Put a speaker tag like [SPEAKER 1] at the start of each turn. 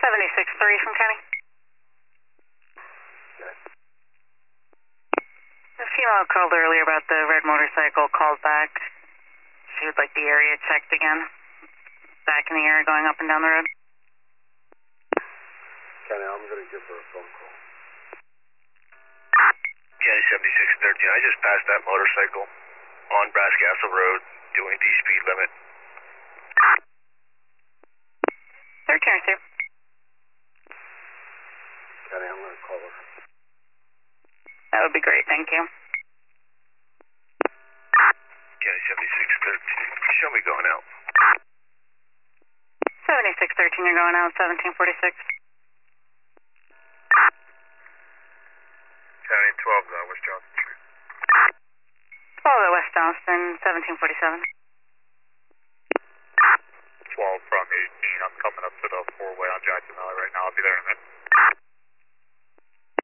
[SPEAKER 1] 76-3 from County. The female called earlier about the red motorcycle, called back. She would like the area checked again. Back in the area going up and down the road.
[SPEAKER 2] County, I'm going to give her a phone call.
[SPEAKER 3] County 7613, I just passed that motorcycle on Brass Castle Road doing the speed limit.
[SPEAKER 1] 13 or 2.
[SPEAKER 2] County, I'm going to call her.
[SPEAKER 1] That would be great, thank you.
[SPEAKER 3] County 7613, show me going out.
[SPEAKER 1] 7613, you're going out, 1746.
[SPEAKER 3] County 12, West Johnson Street.
[SPEAKER 1] 12 at West Johnston, 1747.
[SPEAKER 3] 12 from 18, I'm coming up to the four-way on Jackson Valley right now, I'll be there in a minute.